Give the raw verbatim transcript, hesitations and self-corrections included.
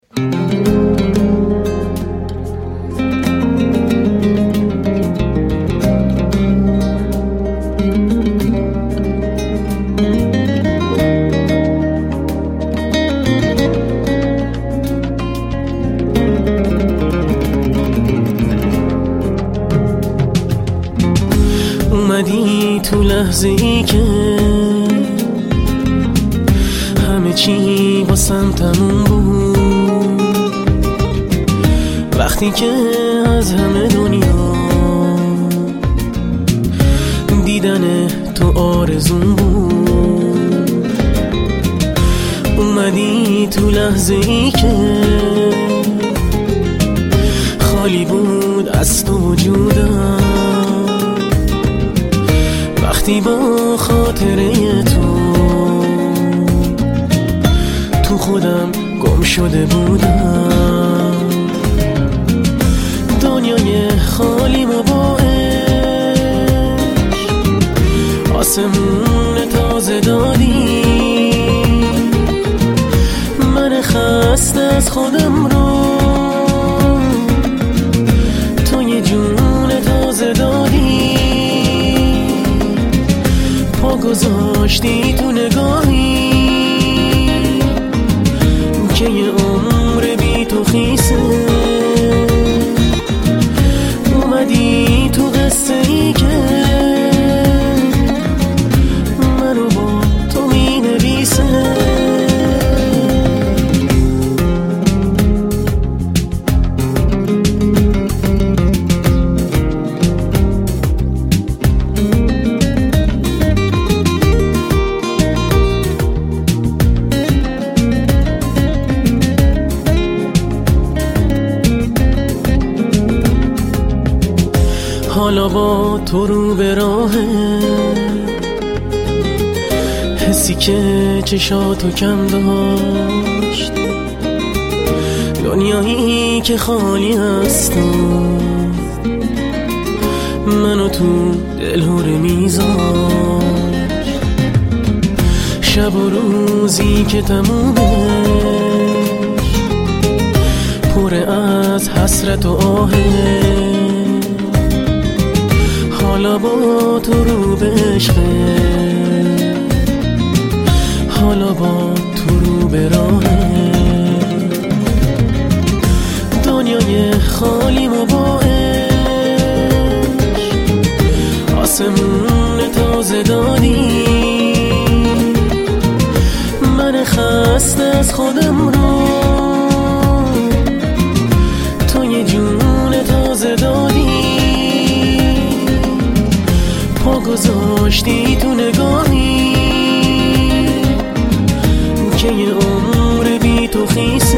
اومدی تو لحظه ای که همه چی واسم تموم بود، وقتی که از همه دنیا دیدن تو آرزوم بود. اومدی تو لحظه ای که خالی بود از تو وجودم، وقتی با خاطره تو تو خودم گم شده بودم. دنیای خالی و با عشق آسمون تازه دادی، من خسته از خودم رو تو یه جون تازه دادی. پا گذاشتی تو نگاهی که یه عمر بی تو خیسه. اومدی تو قصه ای که منو با تو می نویسه. حالا با تو رو به راهه، حسی که چشاتو کم داشت، دنیایی که خالی از تو منو تو دلهوره میذاشت. شب و روزی که تمومش پر از حسرت و آهه، حالا با تو رو به عشقه، حالا با تو رو به راهه. دنیای خالی و با عشق آسمون تازه دادی، من خسته از خودم رو تو یه جون تازه دادی. پا گذاشتی تو نگاهی که یه عمر بی تو خیسه.